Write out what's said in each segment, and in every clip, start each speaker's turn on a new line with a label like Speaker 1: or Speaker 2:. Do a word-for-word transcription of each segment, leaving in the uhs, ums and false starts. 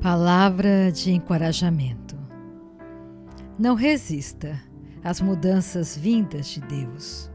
Speaker 1: Palavra de encorajamento. Não resista às mudanças vindas de Deus.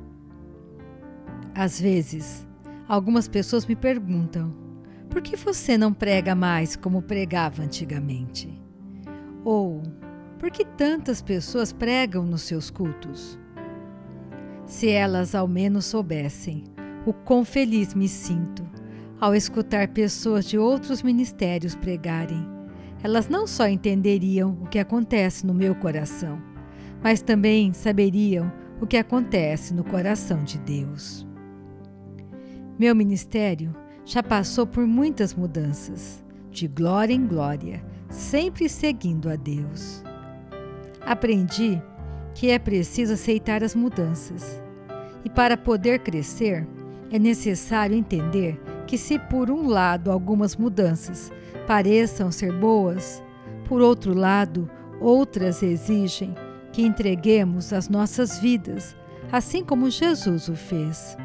Speaker 1: Às vezes, algumas pessoas me perguntam: por que você não prega mais como pregava antigamente? Ou, por que tantas pessoas pregam nos seus cultos? Se elas ao menos soubessem o quão feliz me sinto ao escutar pessoas de outros ministérios pregarem, elas não só entenderiam o que acontece no meu coração, mas também saberiam o que acontece no coração de Deus. Meu ministério já passou por muitas mudanças, de glória em glória, sempre seguindo a Deus. Aprendi que é preciso aceitar as mudanças, e para poder crescer, é necessário entender que se por um lado algumas mudanças pareçam ser boas, por outro lado outras exigem que entreguemos as nossas vidas, assim como Jesus o fez.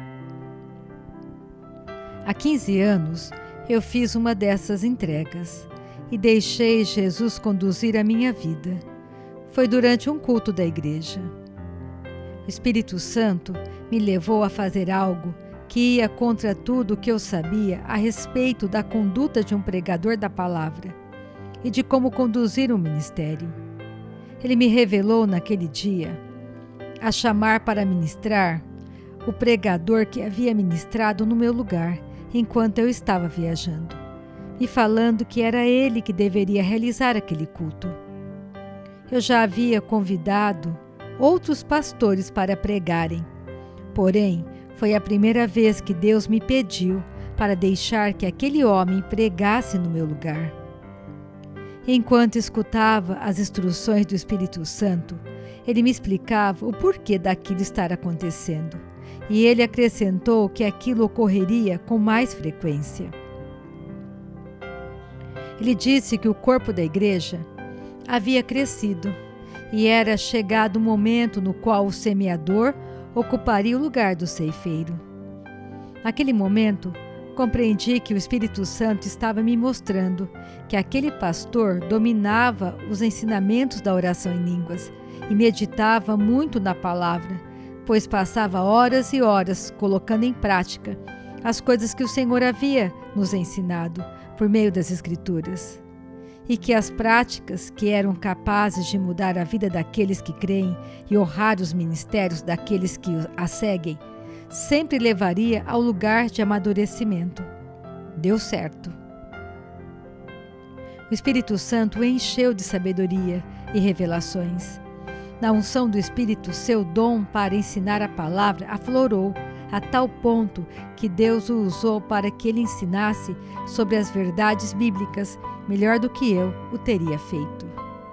Speaker 1: Há quinze anos eu fiz uma dessas entregas e deixei Jesus conduzir a minha vida. Foi durante um culto da igreja. O Espírito Santo me levou a fazer algo que ia contra tudo o que eu sabia a respeito da conduta de um pregador da palavra e de como conduzir um ministério. Ele me revelou naquele dia, a chamar para ministrar, o pregador que havia ministrado no meu lugar enquanto eu estava viajando, me falando que era ele que deveria realizar aquele culto. Eu já havia convidado outros pastores para pregarem, porém, foi a primeira vez que Deus me pediu para deixar que aquele homem pregasse no meu lugar. Enquanto escutava as instruções do Espírito Santo, ele me explicava o porquê daquilo estar acontecendo, e ele acrescentou que aquilo ocorreria com mais frequência. Ele disse que o corpo da igreja havia crescido e era chegado o momento no qual o semeador ocuparia o lugar do ceifeiro. Naquele momento, compreendi que o Espírito Santo estava me mostrando que aquele pastor dominava os ensinamentos da oração em línguas e meditava muito na palavra, pois passava horas e horas colocando em prática as coisas que o Senhor havia nos ensinado por meio das Escrituras. E que as práticas que eram capazes de mudar a vida daqueles que creem e honrar os ministérios daqueles que a seguem, sempre levaria ao lugar de amadurecimento. Deu certo. O Espírito Santo o encheu de sabedoria e revelações. Na unção do Espírito, seu dom para ensinar a palavra aflorou, a tal ponto que Deus o usou para que ele ensinasse sobre as verdades bíblicas melhor do que eu o teria feito.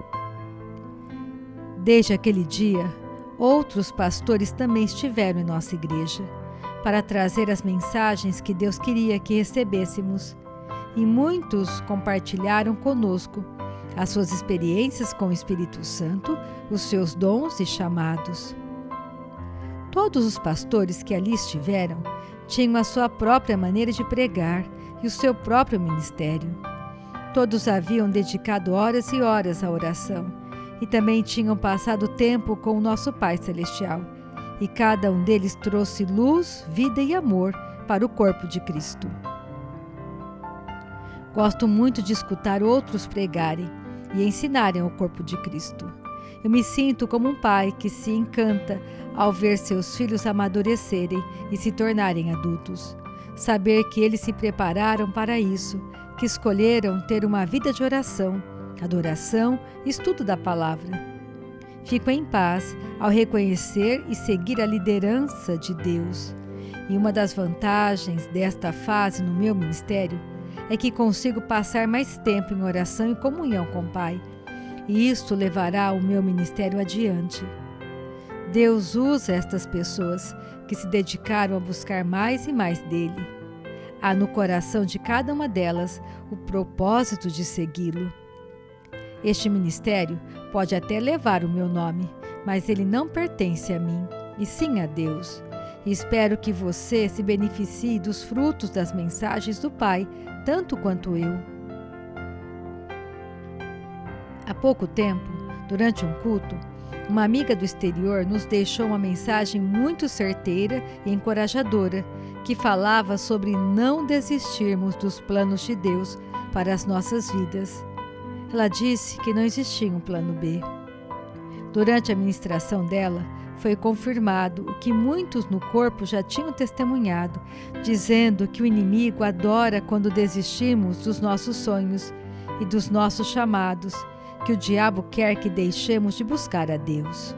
Speaker 1: Desde aquele dia, outros pastores também estiveram em nossa igreja para trazer as mensagens que Deus queria que recebêssemos, e muitos compartilharam conosco as suas experiências com o Espírito Santo, os seus dons e chamados. Todos os pastores que ali estiveram tinham a sua própria maneira de pregar e o seu próprio ministério. Todos haviam dedicado horas e horas à oração e também tinham passado tempo com o nosso Pai Celestial, e cada um deles trouxe luz, vida e amor para o corpo de Cristo. Gosto muito de escutar outros pregarem e ensinarem ao corpo de Cristo. Eu me sinto como um pai que se encanta ao ver seus filhos amadurecerem e se tornarem adultos. Saber que eles se prepararam para isso, que escolheram ter uma vida de oração, adoração e estudo da palavra. Fico em paz ao reconhecer e seguir a liderança de Deus. E uma das vantagens desta fase no meu ministério é que consigo passar mais tempo em oração e comunhão com o Pai, e isto levará o meu ministério adiante. Deus usa estas pessoas que se dedicaram a buscar mais e mais dele. Há no coração de cada uma delas o propósito de segui-lo. Este ministério pode até levar o meu nome, mas ele não pertence a mim, e sim a Deus. E espero que você se beneficie dos frutos das mensagens do Pai, tanto quanto eu. Há pouco tempo, durante um culto, uma amiga do exterior nos deixou uma mensagem muito certeira e encorajadora que falava sobre não desistirmos dos planos de Deus para as nossas vidas. Ela disse que não existia um plano B. Durante a ministração dela, foi confirmado o que muitos no corpo já tinham testemunhado, dizendo que o inimigo adora quando desistimos dos nossos sonhos e dos nossos chamados, que o diabo quer que deixemos de buscar a Deus.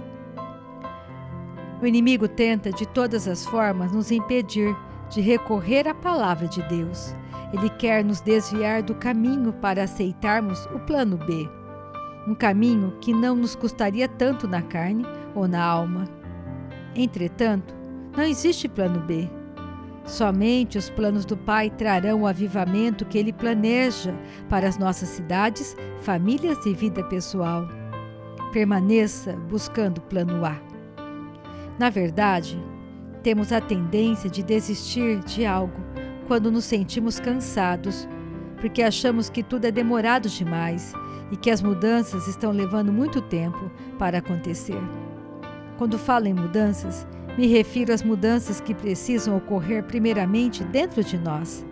Speaker 1: O inimigo tenta de todas as formas nos impedir de recorrer à palavra de Deus. Ele quer nos desviar do caminho para aceitarmos o plano B, um caminho que não nos custaria tanto na carne ou na alma. Entretanto, não existe plano B. Somente os planos do Pai trarão o avivamento que Ele planeja para as nossas cidades, famílias e vida pessoal. Permaneça buscando o plano A. Na verdade, temos a tendência de desistir de algo quando nos sentimos cansados, porque achamos que tudo é demorado demais e que as mudanças estão levando muito tempo para acontecer. Quando falo em mudanças, me refiro às mudanças que precisam ocorrer primeiramente dentro de nós.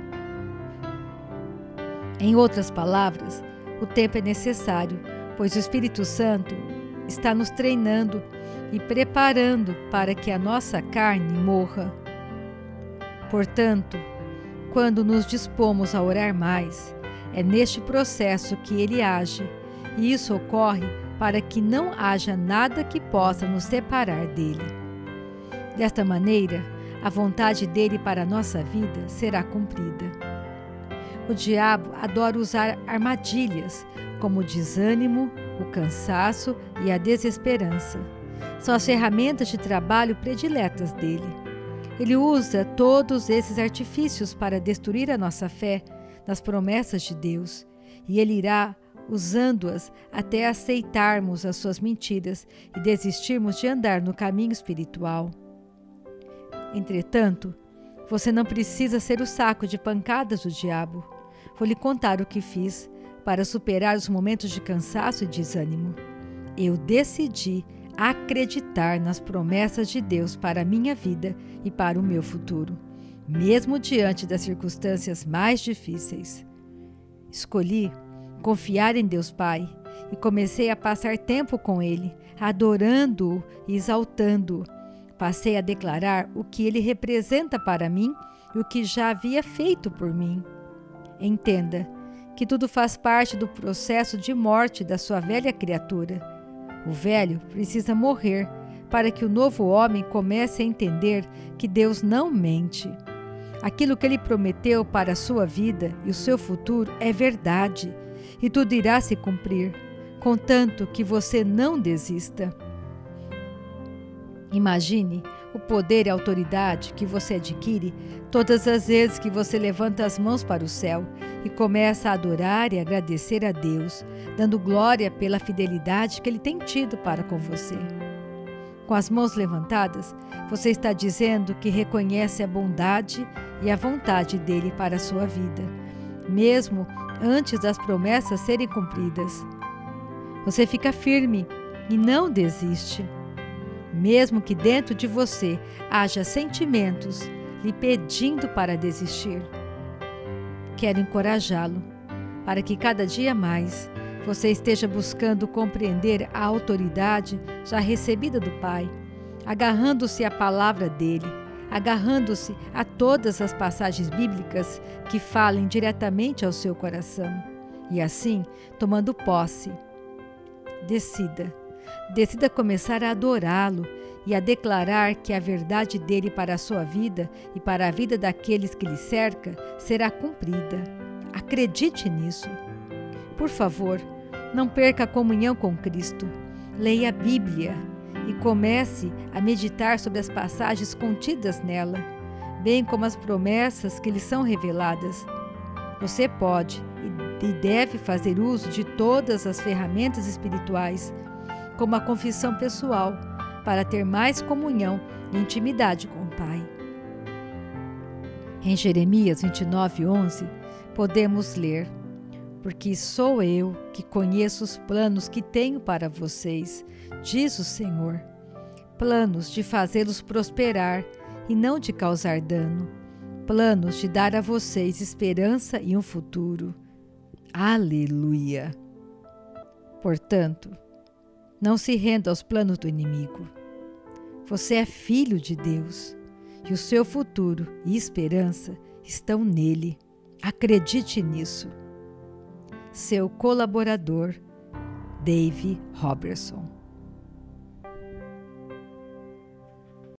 Speaker 1: Em outras palavras, o tempo é necessário, pois o Espírito Santo está nos treinando e preparando para que a nossa carne morra. Portanto, quando nos dispomos a orar mais, é neste processo que Ele age, e isso ocorre para que não haja nada que possa nos separar dele. Desta maneira, a vontade dele para a nossa vida será cumprida. O diabo adora usar armadilhas, como o desânimo, o cansaço e a desesperança. São as ferramentas de trabalho prediletas dele. Ele usa todos esses artifícios para destruir a nossa fé nas promessas de Deus, e ele irá usando-as até aceitarmos as suas mentiras e desistirmos de andar no caminho espiritual. Entretanto, você não precisa ser o saco de pancadas do diabo. Vou lhe contar o que fiz para superar os momentos de cansaço e desânimo. Eu decidi acreditar nas promessas de Deus para a minha vida e para o meu futuro, mesmo diante das circunstâncias mais difíceis. Escolhi confiar em Deus Pai e comecei a passar tempo com Ele, adorando-o e exaltando-o. Passei a declarar o que Ele representa para mim e o que já havia feito por mim. Entenda que tudo faz parte do processo de morte da sua velha criatura. O velho precisa morrer para que o novo homem comece a entender que Deus não mente. Aquilo que Ele prometeu para a sua vida e o seu futuro é verdade, e tudo irá se cumprir, contanto que você não desista. Imagine o poder e a autoridade que você adquire todas as vezes que você levanta as mãos para o céu e começa a adorar e agradecer a Deus, dando glória pela fidelidade que Ele tem tido para com você. Com as mãos levantadas, você está dizendo que reconhece a bondade e a vontade dEle para a sua vida, mesmo antes das promessas serem cumpridas. Você fica firme e não desiste. Mesmo que dentro de você haja sentimentos lhe pedindo para desistir. Quero encorajá-lo para que cada dia mais você esteja buscando compreender a autoridade já recebida do Pai, agarrando-se à palavra dele, agarrando-se a todas as passagens bíblicas que falem diretamente ao seu coração e assim tomando posse. Decida. Decida começar a adorá-lo e a declarar que a verdade dele para a sua vida e para a vida daqueles que lhe cerca será cumprida. Acredite nisso. Por favor, não perca a comunhão com Cristo. Leia a Bíblia e comece a meditar sobre as passagens contidas nela, bem como as promessas que lhe são reveladas. Você pode e deve fazer uso de todas as ferramentas espirituais, como a confissão pessoal, para ter mais comunhão e intimidade com o Pai. Em Jeremias vinte e nove, onze, podemos ler: porque sou eu que conheço os planos que tenho para vocês, diz o Senhor, planos de fazê-los prosperar e não de causar dano, planos de dar a vocês esperança e um futuro. Aleluia! Portanto, não se renda aos planos do inimigo. Você é filho de Deus e o seu futuro e esperança estão nele. Acredite nisso. Seu colaborador, Dave Robertson.